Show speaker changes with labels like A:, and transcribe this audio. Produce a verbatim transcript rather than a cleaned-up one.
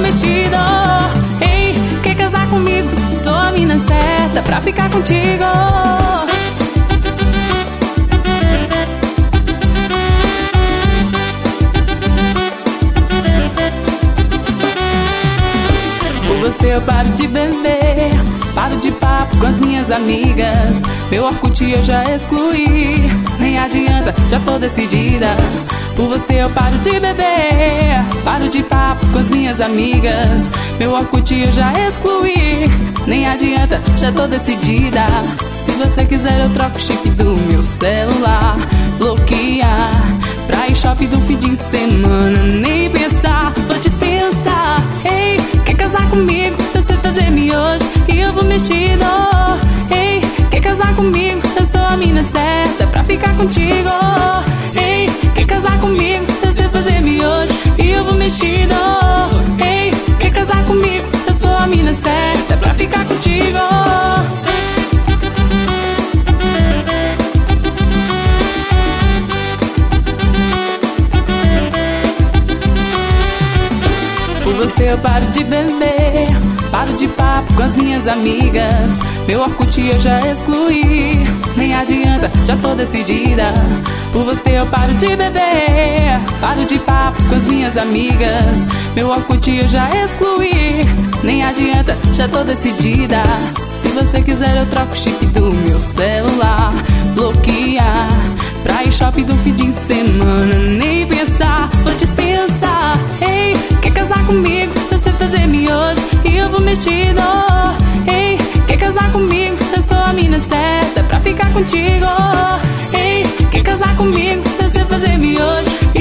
A: mexido. Ei, quer casar comigo? Sou a mina certa pra ficar contigo. Por você eu paro de beber, paro de papo com as minhas amigas. Meu Orkut eu já excluí, nem adianta, já tô decidida. Por você eu paro de beber, paro de papo com as minhas amigas. Meu Orkut eu já excluí, nem adianta, já tô decidida. Se você quiser eu troco o chip do meu celular, bloquear, pra ir shopping do fim de semana, nem pensar, vou dispensar. Ei, quer casar comigo? Eu sei fazer miojo e eu vou mexido. Ei, quer casar comigo? Eu sou a mina certa pra ficar contigo. Ei, quer casar comigo? Eu sei fazer miojo e eu vou mexido. Ei, quer casar comigo? Eu sou a mina certa pra ficar contigo. Por você eu paro de beber, paro de papo com as minhas amigas. Meu Orkut eu já excluí, nem adianta, já tô decidida. Por você eu paro de beber, paro de papo com as minhas amigas. Meu Orkut eu já excluí, nem adianta, já tô decidida. Se você quiser eu troco o chip do meu celular, bloquear, pra ir shopping do fim de semana, nem pensar, vou dispensar. Ei, quer casar comigo? Eu sei fazer miojo e eu vou mexido. Ei, quer casar comigo? Eu sou a mina certa pra ficar contigo. Ei, quer casar comigo? Eu sei fazer miojo e